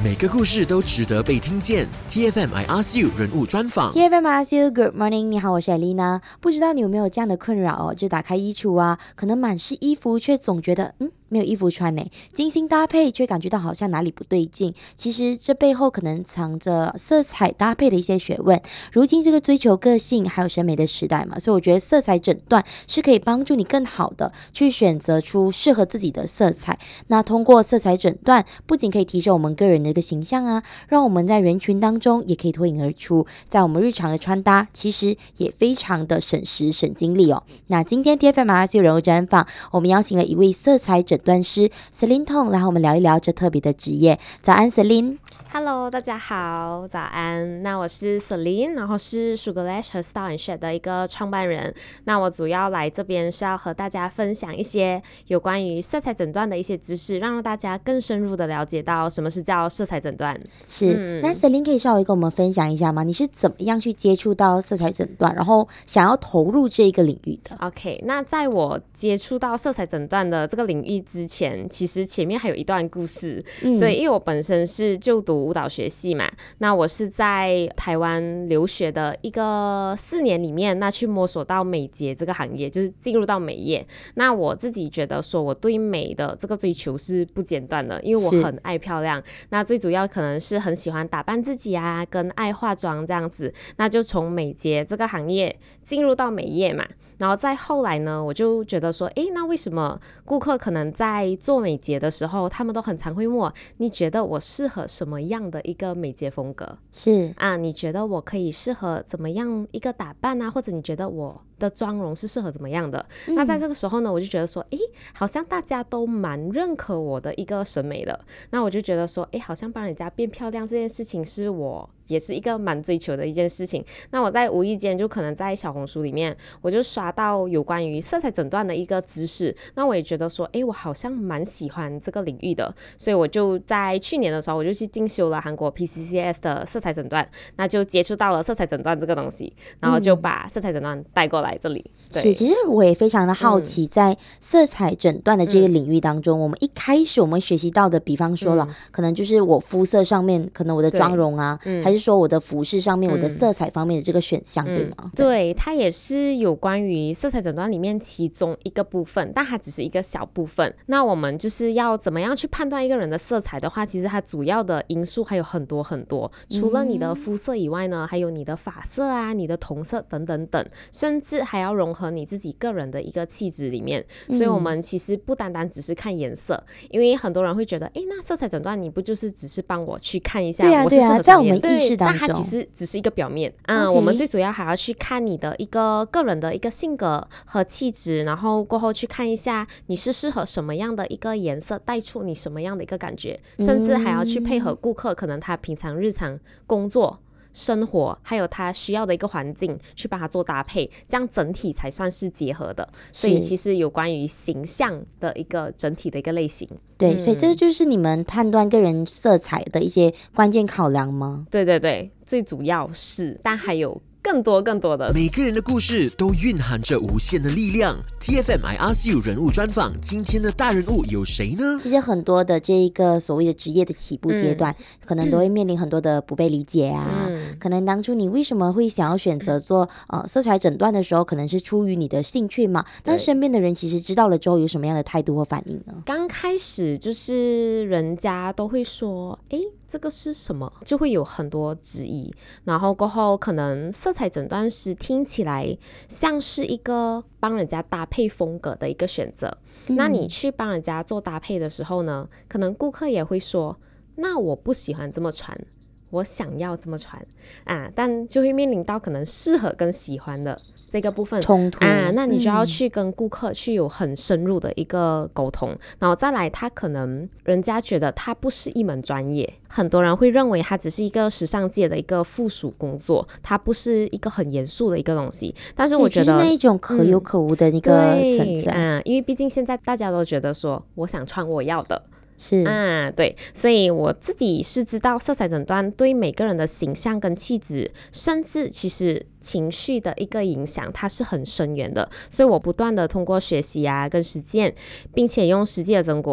每个故事都值得被听见。TFM I Ask You 人物专访。 TFM I Ask You Good Morning， 你好，我是艾丽娜。不知道你有没有这样的困扰哦？就打开衣橱啊，可能满是衣服，却总觉得没有衣服穿呢，精心搭配却感觉到好像哪里不对劲。其实这背后可能藏着色彩搭配的一些学问。如今这个追求个性还有审美的时代嘛，所以我觉得色彩诊断是可以帮助你更好的去选择出适合自己的色彩。那通过色彩诊断，不仅可以提升我们个人的一个形象啊，让我们在人群当中也可以脱颖而出，在我们日常的穿搭其实也非常的省时省精力哦。那今天 TFM I Ask You 人物专访，我们邀请了一位色彩诊断师 Celine Tong 来和我们聊一聊这特别的职业。早安 Celine。Hello， 大家好，早安。那我是 Celine， 然后是 Sugarlash 和 Style and Shade 的一个创办人。那我主要来这边是要和大家分享一些有关于色彩诊断的一些知识，让大家更深入的了解到什么是叫色彩诊断。 是，那 Celine 可以稍微跟我们分享一下吗？你是怎么样去接触到色彩诊断，然后想要投入这个领域的？ OK， 那在我接触到色彩诊断的这个领域之前，其实前面还有一段故事。对，因为我本身是就读舞蹈学系嘛，那我是在台湾留学的一个4年里面，那去摸索到美睫这个行业，就是进入到美业。那我自己觉得说我对美的这个追求是不间断的，因为我很爱漂亮，那最主要可能是很喜欢打扮自己啊，跟爱化妆这样子，那就从美睫这个行业进入到美业嘛。然后再后来呢，我就觉得说，那为什么顾客可能在做美睫的时候，他们都很常会问我，你觉得我适合什么样的一个美睫风格？ 是啊，你觉得我可以适合怎么样一个打扮啊？或者你觉得我的妆容是适合怎么样的？那在这个时候呢，我就觉得说，好像大家都蛮认可我的一个审美的。那我就觉得说，好像帮人家变漂亮这件事情是我也是一个蛮追求的一件事情。那我在无意间就可能在小红书里面，我就刷到有关于色彩诊断的一个知识，那我也觉得说，我好像蛮喜欢这个领域的，所以我就在去年的时候，我就去进修了韩国 PCCS 的色彩诊断，那就接触到了色彩诊断这个东西，然后就把色彩诊断带过来这里。 是，其实我也非常的好奇，在色彩诊断的这个领域当中，我们一开始我们学习到的，比方说了，可能就是我肤色上面，可能我的妆容啊，还是说我的服饰上面，我的色彩方面的这个选项，对吗？ 对，它也是有关于色彩诊断里面其中一个部分，但它只是一个小部分。那我们就是要怎么样去判断一个人的色彩的话，其实它主要的因素还有很多很多，除了你的肤色以外呢，还有你的发色啊，你的瞳色等等等，甚至还要融合你自己个人的一个气质里面。所以我们其实不单单只是看颜色，因为很多人会觉得，那色彩诊断你不就是只是帮我去看一下我是适合什么颜色？ 在我们意识当中， 但它其实只是一个表面。我们最主要还要去看你的一个个人的一个性格和气质，然后过后去看一下你是适合什么样的一个颜色，带出你什么样的一个感觉，甚至还要去配合顾客可能他平常日常工作生活还有他需要的一个环境去帮他做搭配，这样整体才算是结合的。所以其实有关于形象的一个整体的一个类型。 对，所以这就是你们判断个人色彩的一些关键考量吗？ 对对对，最主要是，但还有更多的。 每个人的故事都蕴含着无限的力量。TFM I Ask You 人物专访，今天的大人物有谁呢？ 其实很多的这一个所谓的职业的起步阶段，可能都会面临很多的不被理解啊。可能当初你为什么会想要选择做色彩诊断的时候，可能是出于你的兴趣嘛？但身边的人其实知道了之后，有什么样的态度或反应呢？ 刚开始就是人家都会说，这个是什么？就会有很多质疑，然后过后可能色彩诊断师听起来像是一个帮人家搭配风格的一个选择。那你去帮人家做搭配的时候呢，可能顾客也会说，那我不喜欢这么穿，我想要这么穿啊，但就会面临到可能适合跟喜欢的这个部分冲突啊，那你就要去跟顾客去有很深入的一个沟通，然后再来他可能人家觉得他不是一门专业，很多人会认为它只是一个时尚界的一个附属工作，它不是一个很严肃的一个东西。但是我觉得就是那一种可有可无的一个存在， 因为毕竟现在大家都觉得说我想穿我要的， 是对，所以我自己是知道色彩诊断对每个人的形象跟气质，甚至其实情绪的一个影响，它是很深远的。所以我不断的通过学习啊跟实践，并且用实际的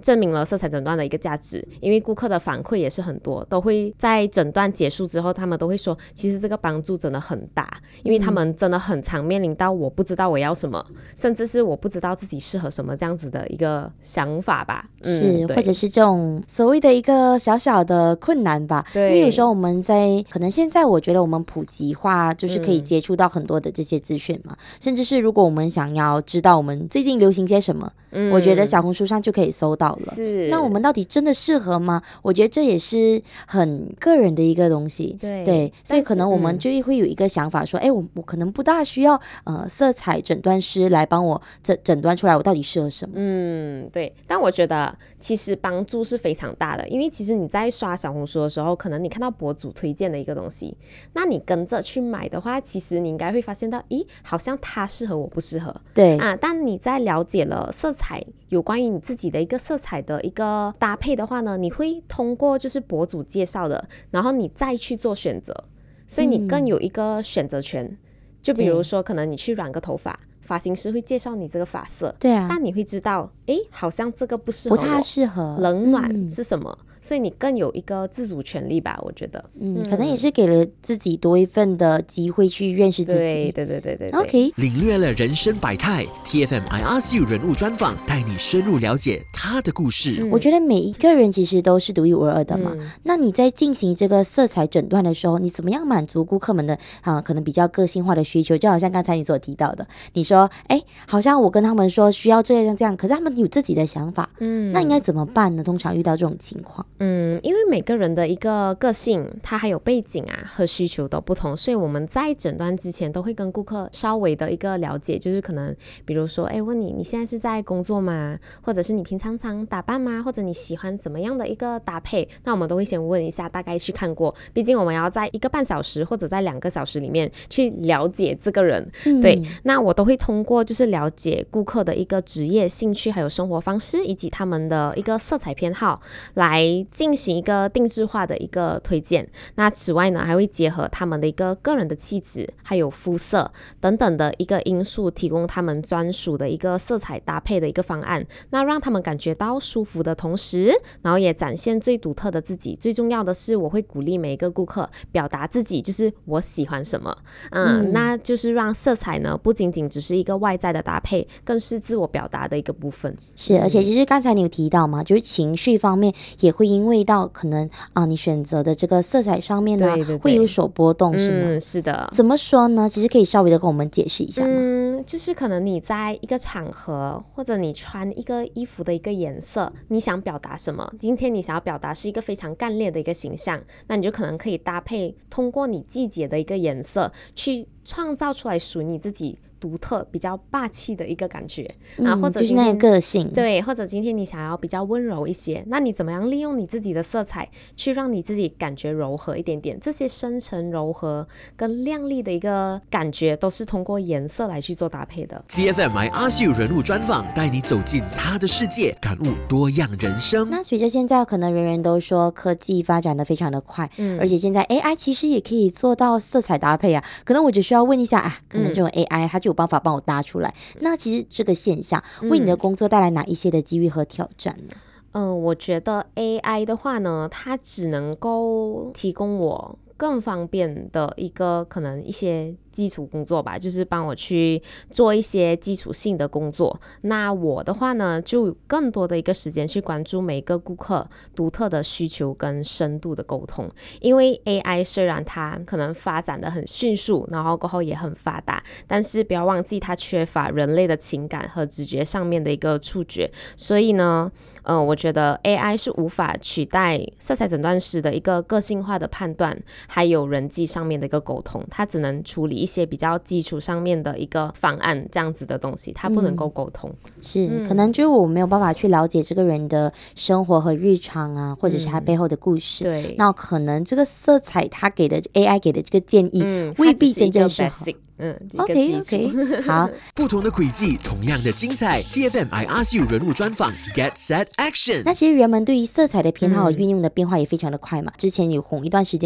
证明了色彩诊断的一个价值，因为顾客的反馈也是很多，都会在诊断结束之后，他们都会说其实这个帮助真的很大，因为他们真的很常面临到我不知道我要什么，甚至是我不知道自己适合什么这样子的一个想法吧。 是，或者是这种所谓的一个小小的困难吧。 对， 因为有时候我们在可能现在我觉得我们普及化就是可以接触到很多的这些资讯嘛，甚至是如果我们想要知道我们最近流行些什么，我觉得小红书上就可以搜到了。 是， 那我们到底真的适合吗？我觉得这也是很个人的一个东西。对，所以可能我们就会有一个想法说，我可能不大需要色彩诊断师来帮我诊断出来我到底适合什么。 对，但我觉得其实帮助是非常大的，因为其实你在刷小红书的时候，可能你看到博主推荐的一个东西，那你跟着去买的话，其实你应该会发现到，好像它适合我不适合。 对但你在了解了色彩有关于你自己的一个色彩的一个搭配的话呢，你会通过就是博主介绍的，然后你再去做选择，所以你更有一个选择权。就比如说可能你去染个头发，发型师会介绍你这个发色， 对啊， 但你会知道好像这个不适合我， 不太适合， 冷暖是什么，所以你更有一个自主权利吧，我觉得。 可能也是给了自己多一份的机会去认识自己。 对 OK， 领略了人生百态 TFM IRCU 人物专访，带你深入了解他的故事。 我觉得每一个人其实都是独一无二的嘛。那你在进行这个色彩诊断的时候，你怎么样满足顾客们的可能比较个性化的需求？就好像刚才你所提到的，你说好像我跟他们说需要这样，可是他们有自己的想法，那应该怎么办呢？通常遇到这种情况， 因为每个人的一个个性，他还有背景和需求都不同，所以我们在诊断之前都会跟顾客稍微的一个了解，就是可能比如说问你现在是在工作吗？或者是你平常打扮吗？或者你喜欢怎么样的一个搭配？那我们都会先问一下，大概去看过，毕竟我们要在1个半小时或者在2个小时里面去了解这个人。对，那我都会通过就是了解顾客的一个职业兴趣还有生活方式以及他们的一个色彩偏好来进行一个定制化的一个推荐。那此外呢，还会结合他们的一个个人的气质还有肤色等等的一个因素，提供他们专属的一个色彩搭配的一个方案，那让他们感觉到舒服的同时，然后也展现最独特的自己。最重要的是我会鼓励每一个顾客表达自己，就是我喜欢什么。那就是让色彩呢不仅仅只是一个外在的搭配，更是自我表达的一个部分。 是，而且其实刚才你有提到嘛，就是情绪方面也会因为到可能你选择的这个色彩上面呢， 对会有所波动，是吗？ 是的。 怎么说呢？其实可以稍微的跟我们解释一下吗？ 就是可能你在一个场合，或者你穿一个衣服的一个颜色，你想表达什么？今天你想要表达是一个非常干练的一个形象，那你就可能可以搭配通过你季节的一个颜色去创造出来属于你自己独特比较霸气的一个感觉或者就是那个个性。 对，或者今天你想要比较温柔一些，那你怎么样利用你自己的色彩去让你自己感觉柔和一点点，这些深沉柔和跟亮丽的一个感觉都是通过颜色来去做搭配的。 TFM IRCU 人物专访，带你走进他的世界，感悟多样人生。 那随着现在可能人人都说科技发展的非常的快，而且现在 AI 其实也可以做到色彩搭配可能我只需要问一下可能这种 AI 它就有办法帮我搭出来。那其实这个现象为你的工作带来哪一些的机遇和挑战呢？ 我觉得 AI 的话呢，它只能够提供我更方便的一个可能一些基础工作吧，就是帮我去做一些基础性的工作。那我的话呢，就有更多的一个时间去关注每个顾客独特的需求跟深度的沟通。因为 AI 虽然它可能发展的很迅速，然后过后也很发达，但是不要忘记它缺乏人类的情感和直觉上面的一个触觉。所以呢我觉得 AI 是无法取代色彩诊断师的一个个性化的判断还有人际上面的一个沟通，它只能处理一些比较基础上面的一个方案这样子的东西，它不能够沟通。 是，可能就是我没有办法去了解这个人的生活和日常或者是他背后的故事。 对， 那可能这个色彩他给的 AI 给的这个建议未必真正适合。OK， 好。 不同的轨迹，同样的精彩。TFM IRCU 人物专访 Get Set Action。 那其实人们对于色彩的偏好和运用的变化也非常的快嘛。之前有红一段时间就是那种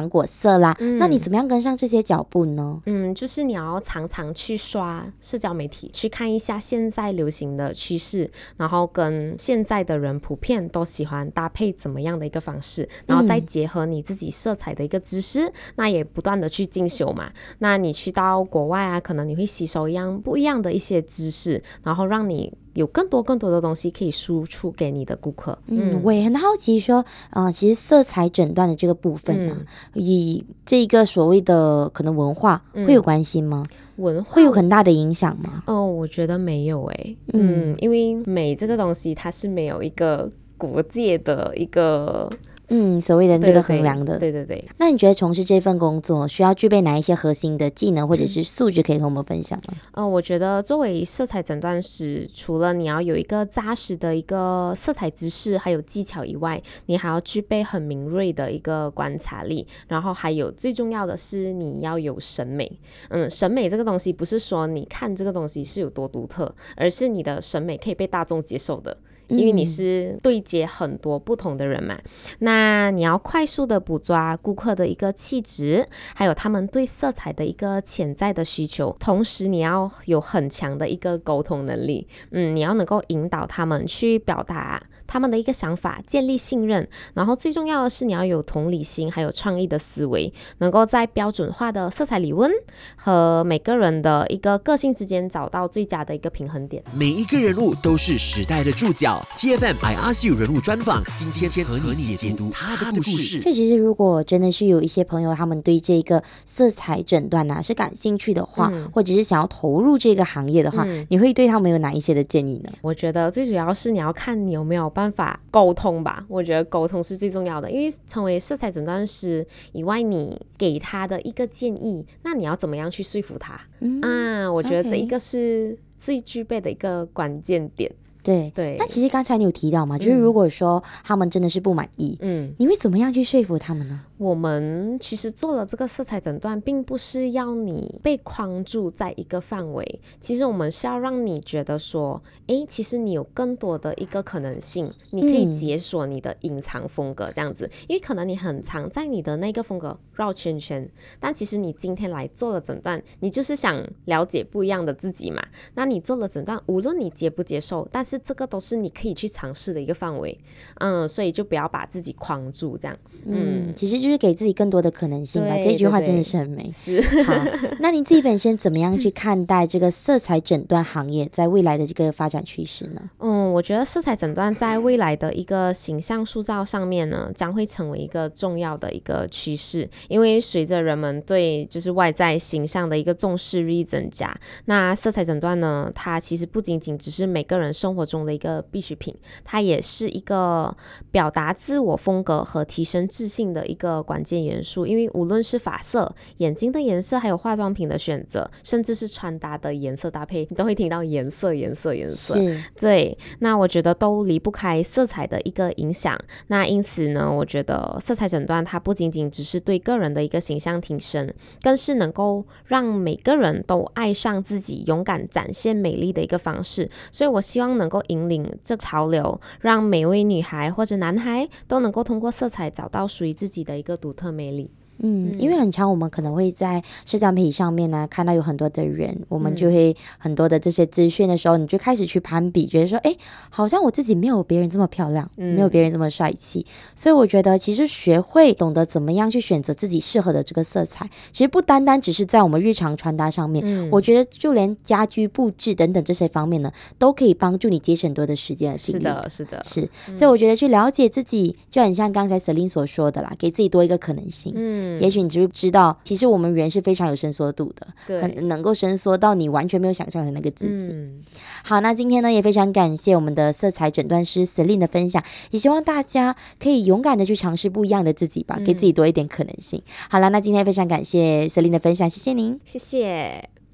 糖果色啦，那你怎么样跟上这些脚步呢？ 就是你要常常去刷社交媒体，去看一下现在流行的趋势，然后跟现在的人普遍都喜欢搭配怎么样的一个方式，然后再结合你自己色彩的一个知识，那也不断的去进修嘛。那你去到国外啊，可能你会吸收不一样的一些知识，然后让你有更多的东西可以输出给你的顾客。 我也很好奇说，其实色彩诊断的这个部分啊，以这个所谓的可能文化会有关系吗？ 文化会有很大的影响吗？ 我觉得没有因为美这个东西它是没有一个国界的一个所谓的这个衡量的。 对。 那你觉得从事这份工作需要具备哪一些核心的技能或者是素质可以和我们分享吗？ 我觉得作为色彩诊断师，除了你要有一个扎实的一个色彩知识还有技巧以外，你还要具备很敏锐的一个观察力，然后还有最重要的是你要有审美。审美这个东西不是说你看这个东西是有多独特，而是你的审美可以被大众接受的，因为你是对接很多不同的人嘛。那你要快速的捕捉顾客的一个气质，还有他们对色彩的一个潜在的需求，同时你要有很强的一个沟通能力。你要能够引导他们去表达他们的一个想法，建立信任，然后最重要的是你要有同理心还有创意的思维，能够在标准化的色彩理论和每个人的一个个性之间找到最佳的一个平衡点。 每一个人物都是时代的注脚， TFM I Ask You 人物专访，今天和你解读他的故事。 所以其实如果真的是有一些朋友他们对这个色彩诊断是感兴趣的话，或者是想要投入这个行业的话，你会对他们有哪一些的建议呢？ 我觉得最主要是你要看你有没有办法沟通吧，我觉得沟通是最重要的，因为成为色彩诊断师以外，你给他的一个建议，那你要怎么样去说服他？我觉得这一个是最具备的一个关键点。 对，那其实刚才你有提到嘛，就是如果说他们真的是不满意，你会怎么样去说服他们呢？ 我们其实做了这个色彩诊断，并不是要你被框住在一个范围，其实我们是要让你觉得说，其实你有更多的一个可能性，你可以解锁你的隐藏风格这样子。因为可能你很常在你的那个风格绕圈圈，但其实你今天来做了诊断，你就是想了解不一样的自己嘛。那你做了诊断，无论你接不接受，但是这个都是你可以去尝试的一个范围。所以就不要把自己框住这样。 其实就是给自己更多的可能性吧。这句话真的是很美。 是。 好，那你自己本身怎么样去看待这个色彩诊断行业在未来的这个发展趋势呢？ 我觉得色彩诊断在未来的一个形象塑造上面呢，将会成为一个重要的一个趋势，因为随着人们对就是外在形象的一个重视日益增加，那色彩诊断呢，它其实不仅仅只是每个人生活中的一个必需品，它也是一个表达自我风格和提升自信的一个关键元素。因为无论是发色、眼睛的颜色，还有化妆品的选择，甚至是穿搭的颜色搭配，你都会听到颜色。对，那我觉得都离不开色彩的一个影响。那因此呢，我觉得色彩诊断它不仅仅只是对个人的一个形象提升，更是能够让每个人都爱上自己，勇敢展现美丽的一个方式。所以我希望能够引领这潮流，让每位女孩或者男孩都能够通过色彩找到属于自己的一个独特魅力。 因为很常我们可能会在社交媒体上面呢看到有很多的人，我们就会很多的这些资讯的时候，你就开始去攀比，觉得说好像我自己没有别人这么漂亮，没有别人这么帅气。所以我觉得其实学会懂得怎么样去选择自己适合的这个色彩，其实不单单只是在我们日常穿搭上面，我觉得就连家居布置等等这些方面呢，都可以帮助你节省多的时间的精力。 是的， 所以我觉得去了解自己，就很像刚才 Celine 所说的啦，给自己多一个可能性。也许你就知道，其实我们人是非常有伸缩度的，很能够伸缩到你完全没有想象的那个自己。好，那今天呢也非常感谢我们的色彩诊断师 Celine 的分享，也希望大家可以勇敢的去尝试不一样的自己吧，给自己多一点可能性。好了，那今天非常感谢 Celine 的分享，谢谢您。 谢谢。